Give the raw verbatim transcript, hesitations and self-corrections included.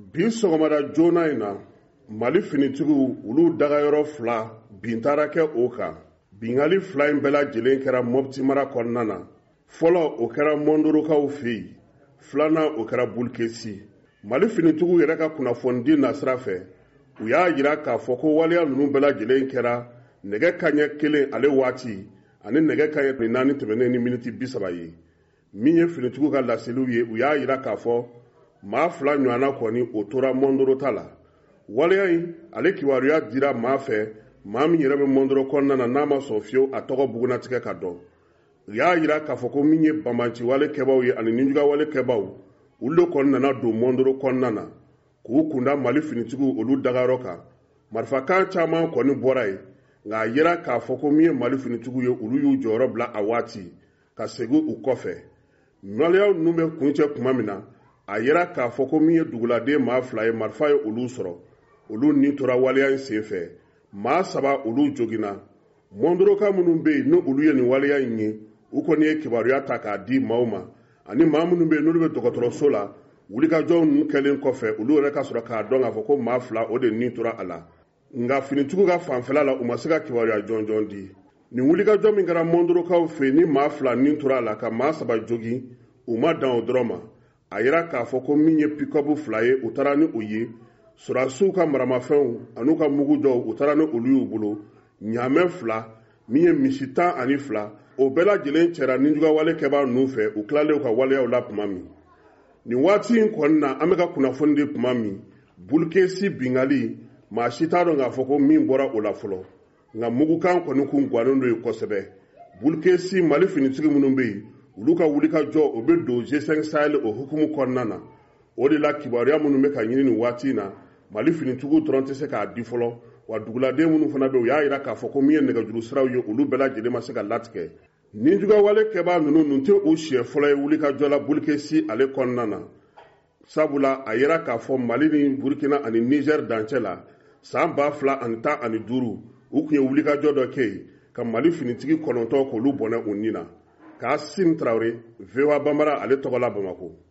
Bi sɔgɔmada joona in na Mali finitigiw olu dagayɔrɔ fila bin taara kɛ o kan. Bingali fila in bɛɛ lajɛlen kɛra Mopti mara kɔnɔna na. Fɔlɔ o kɛra Mondorokaw fɛ yen, filanan o kɛra Bulkesi. Mali finitigiw yɛrɛ ka kunnafoni nasira fɛ u y'a jira k'a fɔ ko waleya ninnu bɛɛ lajɛlen kɛra nɛgɛ kaɲɛ kelen ale waati ani nɛgɛ kaɲɛ naani tɛmɛnen ni miniti bi saba ye. Min ye finitigiw ka laseliw ye u y'a jira k'a fɔ maa fila ɲɔgɔnna kɔni o tora Mondoro ta la. Waleya in ale kibaruya dira maa fɛ maa min yɛrɛ bɛ Mondoro kɔnɔna na n'a ma sɔn fiyewu a tɔgɔ bugunatigɛ ka dɔn. U y'a jira k'a fɔ ko min ye banbanci wale kɛbaw ye ani ninjuga wale kɛbaw olu de kɔni nana don Mondoro kɔnɔna na k'u kunda Mali finitigiw olu dagayɔrɔ kan. Marifakan caman kɔni bɔra yen nka a yira k'a fɔ ko min ye Mali finitigiw ye olu y'u jɔyɔrɔ bila a waati ka segin u kɔfɛ. Waleyaw ninnu bɛ kun cɛ tuma min na a yira k'a fɔ ko min ye duguladen maa fila ye marifa ye olu sɔrɔ olu ni tora waleya in senfɛ maa saba olu joginna. Mondoroka minnu bɛ yen ni olu ye nin waleya in ye u kɔni ye kibaruya ta k'a di maaw ma ani maa minnu bɛ yen n'olu bɛ dɔgɔtɔrɔso la wulikajɔw ninnu kɛlen kɔfɛ olu yɛrɛ ka sɔrɔ k'a dɔn k'a fɔ ko maa fila o de ni tora a la. Nka finitigiw ka fanfɛla la u ma se ka kibaruya jɔnjɔn di. Nin wulikajɔ min kɛra Mondorokaw fɛ ni maa fila ni tora a la ka maa saba jogin u ma dan o dɔrɔn ma. A yira k'a fɔ ko min ye pick-up fila ye u taara ni o ye sɔrɔdasiw ka maramafɛnw an'u ka mugujɔw u taara ni olu y'u bolo. Ɲaamɛ fila min ye misi tan ani fila o bɛɛ lajɛlen cɛra ninjuga wale kɛbaa ninnu fɛ u tilalen u ka waleyaw la tuma min. Nin waati in kɔni na an bɛ ka kunnafoni di tuma min Bulkesi bingali maa si t'a dɔn k'a fɔ ko min bɔra o la fɔlɔ nka mugukan kɔni kun gannen don yen kosɛbɛ. Bulkesi Mali finitigi minnu bɛ yen olu ka wulikajɔ o bɛ don G cinq Sahel o hukumu kɔnɔna na. O de la kibaruya minnu bɛ ka ɲini nin waati in na Mali finitigiw dɔrɔn tɛ se k'a di fɔlɔ wa duguladen minnu fana bɛ u y'a jira k'a fɔ ko min ye nɛgɛjuru siraw ye olu bɛɛ lajɛlen ma se ka latigɛ. Ninjuga wale kɛbaa ninnu nun tɛ o siɲɛ fɔlɔ ye wulikajɔ la Bulkesi ale kɔnɔna na. Sabula a yira k'a fɔ Mali ni Burkina ani Niger dancɛ la san ba fila ani tan ani duuru u tun ye wulikajɔ dɔ kɛ yen ka Mali finitigi kɔnɔntɔn k'olu bɔnɛ u ni na. K'a Sim Traoré, V O A Bambara ale tɔgɔ la Bamako.